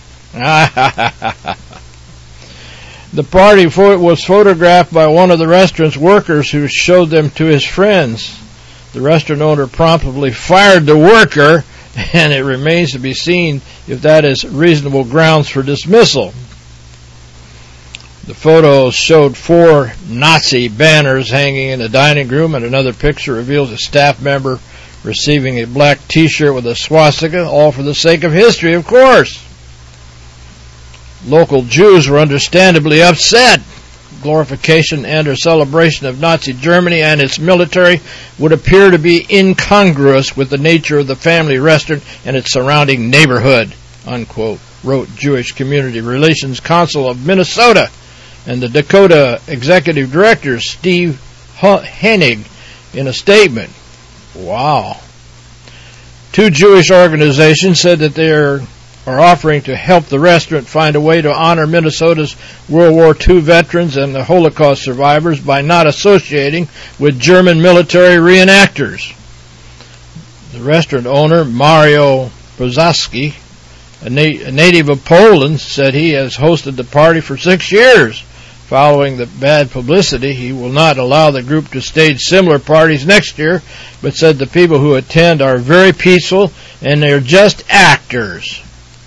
The party was photographed by one of the restaurant's workers who showed them to his friends. The restaurant owner promptly fired the worker, and it remains to be seen if that is reasonable grounds for dismissal. The photos showed 4 Nazi banners hanging in the dining room, and another picture reveals a staff member receiving a black T-shirt with a swastika, all for the sake of history, of course. Local Jews were understandably upset. Glorification and or celebration of Nazi Germany and its military would appear to be incongruous with the nature of the family restaurant and its surrounding neighborhood, unquote, wrote Jewish Community Relations Council of Minnesota and the Dakota Executive Director Steve Hennig in a statement. Wow. 2 Jewish organizations said that they are are offering to help the restaurant find a way to honor Minnesota's World War II veterans and the Holocaust survivors by not associating with German military reenactors. The restaurant owner, Mario Brzezinski, a native of Poland, said he has hosted the party for 6 years. Following the bad publicity, he will not allow the group to stage similar parties next year, but said the people who attend are very peaceful and they're just actors.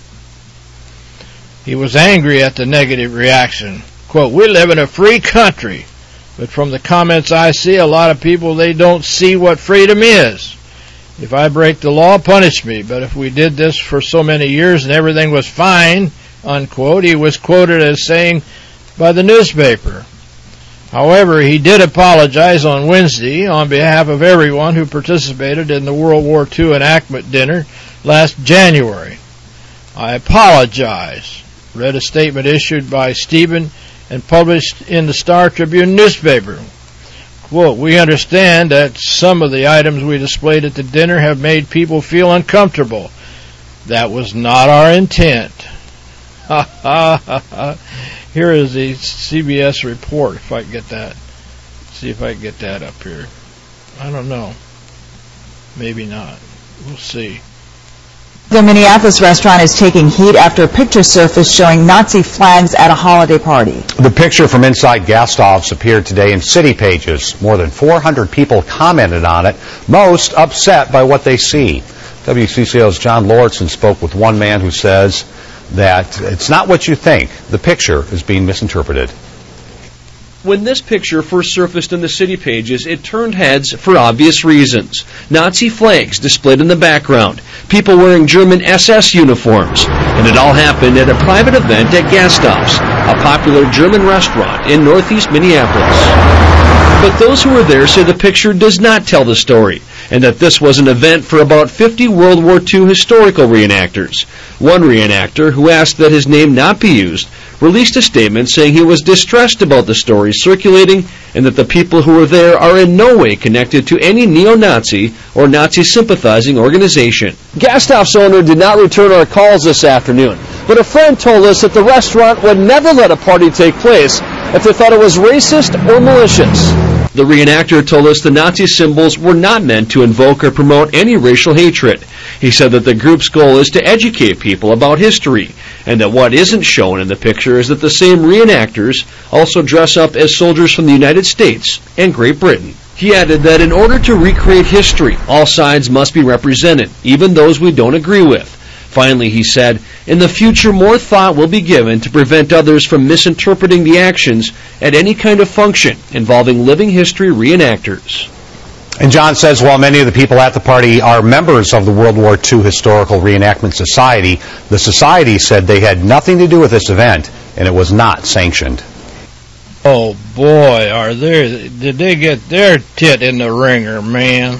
He was angry at the negative reaction. Quote, "We live in a free country, but from the comments I see, a lot of people, they don't see what freedom is. If I break the law, punish me, but if we did this for so many years and everything was fine," unquote, he was quoted as saying by the newspaper. However, he did apologize on Wednesday on behalf of everyone who participated in the World War II enactment dinner last January. "I apologize," read a statement issued by Stephen and published in the Star Tribune newspaper. Quote, "We understand that some of the items we displayed at the dinner have made people feel uncomfortable. That was not our intent." Ha ha ha ha. Here is the CBS report, if I can get that. See if I can get that up here. I don't know. Maybe not. We'll see. The Minneapolis restaurant is taking heat after a picture surfaced showing Nazi flags at a holiday party. The picture from inside Gastoff's appeared today in City Pages. More than 400 people commented on it, most upset by what they see. WCCO's John Lauritsen spoke with one man who says that it's not what you think. The picture is being misinterpreted. When this picture first surfaced in the City Pages, it turned heads for obvious reasons. Nazi flags displayed in the background, people wearing German SS uniforms, and it all happened at a private event at Gastoff's, a popular German restaurant in northeast Minneapolis. But those who were there say the picture does not tell the story, and that this was an event for about 50 World War II historical reenactors. One reenactor, who asked that his name not be used, released a statement saying he was distressed about the stories circulating and that the people who were there are in no way connected to any neo-Nazi or Nazi-sympathizing organization. Gastoff's owner did not return our calls this afternoon, but a friend told us that the restaurant would never let a party take place if they thought it was racist or malicious. The reenactor told us the Nazi symbols were not meant to invoke or promote any racial hatred. He said that the group's goal is to educate people about history, and that what isn't shown in the picture is that the same reenactors also dress up as soldiers from the United States and Great Britain. He added that in order to recreate history, all sides must be represented, even those we don't agree with. Finally, he said, in the future more thought will be given to prevent others from misinterpreting the actions at any kind of function involving living history reenactors. And John says while many of the people at the party are members of the World War II Historical Reenactment Society, the society said they had nothing to do with this event and it was not sanctioned. Oh boy, did they get their tit in the ringer, man.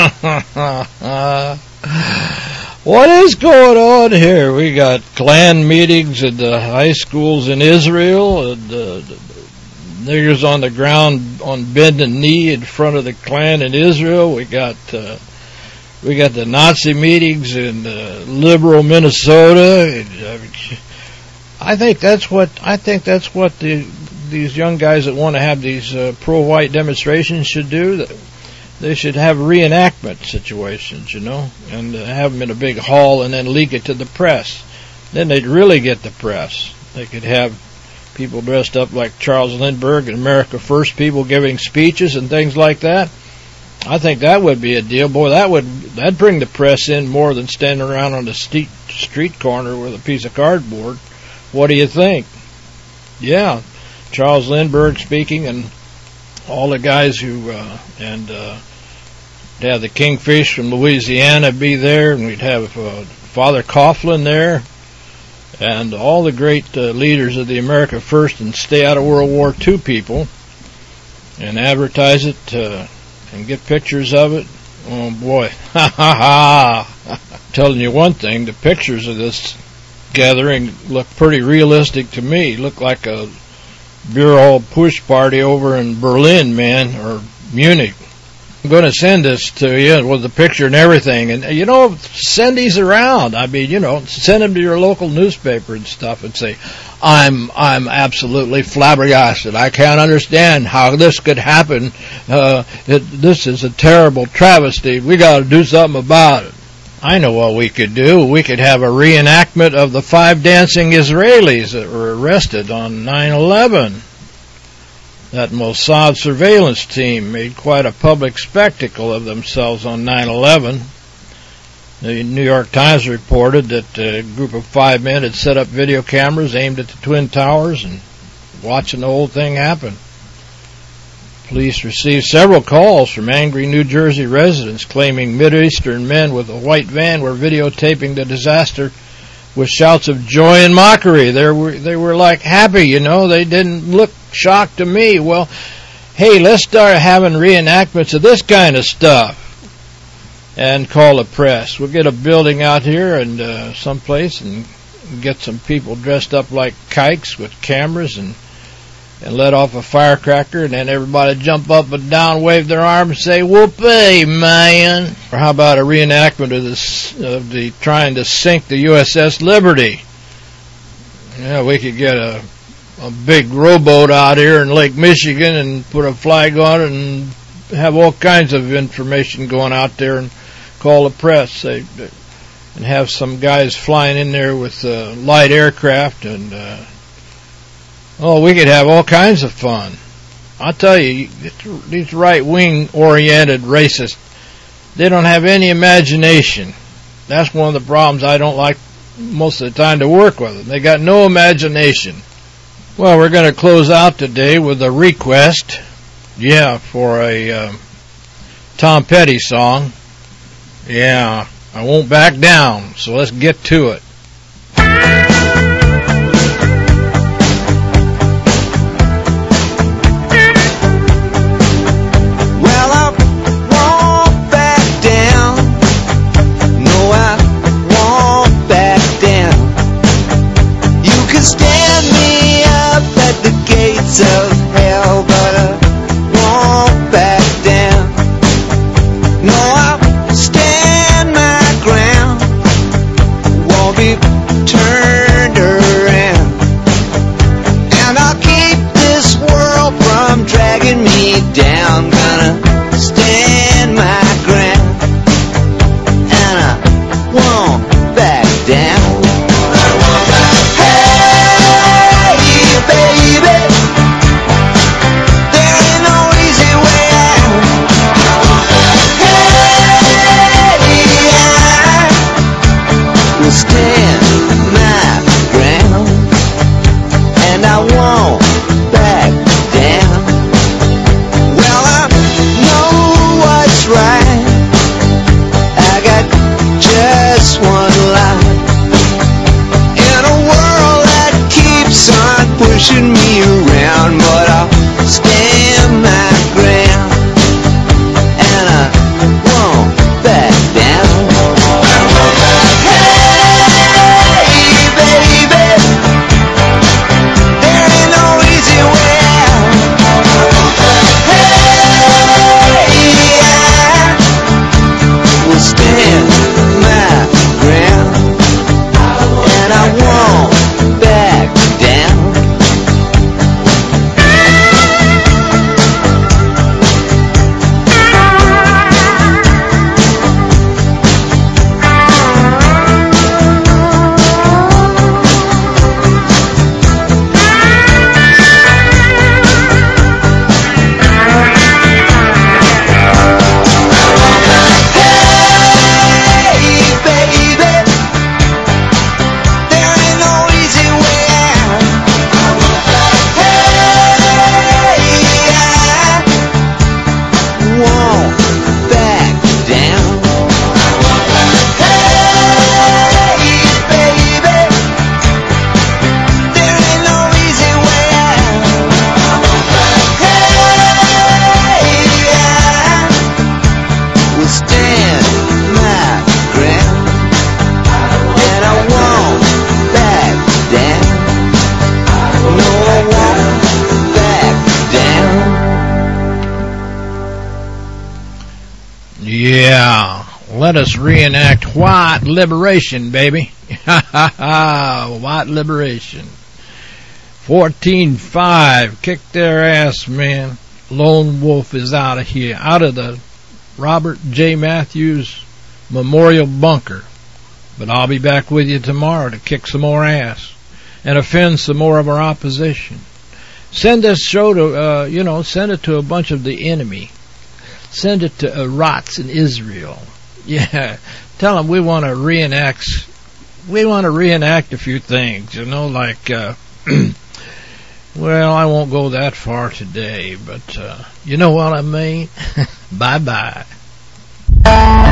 What is going on here? We got Klan meetings at the high schools in Israel, and niggers on the ground on bended knee in front of the Klan in Israel. We got the Nazi meetings in liberal Minnesota. I think that's what these young guys that want to have these pro-white demonstrations should do. They should have reenactment situations, and have them in a big hall and then leak it to the press. Then they'd really get the press. They could have people dressed up like Charles Lindbergh and America First people giving speeches and things like that. I think that would be a deal. Boy, that'd bring the press in more than standing around on the street corner with a piece of cardboard. What do you think? Yeah, Charles Lindbergh speaking, and all the guys who have the Kingfish from Louisiana be there, and we'd have Father Coughlin there, and all the great leaders of the America First and Stay Out of World War II people, and advertise it and get pictures of it. Oh boy, ha ha ha! Telling you one thing, the pictures of this gathering look pretty realistic to me. Look like a beer hall push party over in Berlin, man, or Munich. I'm going to send this to you with the picture and everything. And, you know, send these around. I mean, you know, send them to your local newspaper and stuff and say, I'm absolutely flabbergasted. I can't understand how this could happen. This is a terrible travesty. We got to do something about it. I know what we could do. We could have a reenactment of the 5 dancing Israelis that were arrested on 9/11. That Mossad surveillance team made quite a public spectacle of themselves on 9/11. The New York Times reported that a group of 5 men had set up video cameras aimed at the Twin Towers and watching the whole thing happen. Police received several calls from angry New Jersey residents claiming Mideastern men with a white van were videotaping the disaster with shouts of joy and mockery. They were like happy, you know. They didn't look shocked to me. Well, hey, let's start having reenactments of this kind of stuff and call the press. We'll get a building out here and someplace and get some people dressed up like kikes with cameras and let off a firecracker, and then everybody jump up and down, wave their arms, and say, "Whoopee, man!" Or how about a reenactment of the trying to sink the USS Liberty? Yeah, we could get a big rowboat out here in Lake Michigan and put a flag on it and have all kinds of information going out there and call the press, and have some guys flying in there with light aircraft and. We could have all kinds of fun. I'll tell you, these right-wing oriented racists, they don't have any imagination. That's one of the problems I don't like most of the time to work with them. They got no imagination. Well, we're going to close out today with a request, for a Tom Petty song. Yeah, I won't back down, so let's get to it. Of hell, but I won't back down. No, I'll stand my ground. Won't be turned around. And I'll keep this world from dragging me down. Gonna stand my ground. And I won't back down. Pushing me around, but I'll stand my ground, and I won't back down. Hey, baby, there ain't no easy way out. Hey, I will stand my ground, and I won't back down. Yeah, let us reenact white liberation, baby. White liberation. 14-5, kick their ass, man. Lone Wolf is out of here, out of the Robert J. Matthews Memorial Bunker. But I'll be back with you tomorrow to kick some more ass and offend some more of our opposition. Send this show to, send it to a bunch of the enemy. Send it to Eretz in Israel. Yeah, tell them we want to reenact a few things, like, well, I won't go that far today, but you know what I mean? Bye-bye.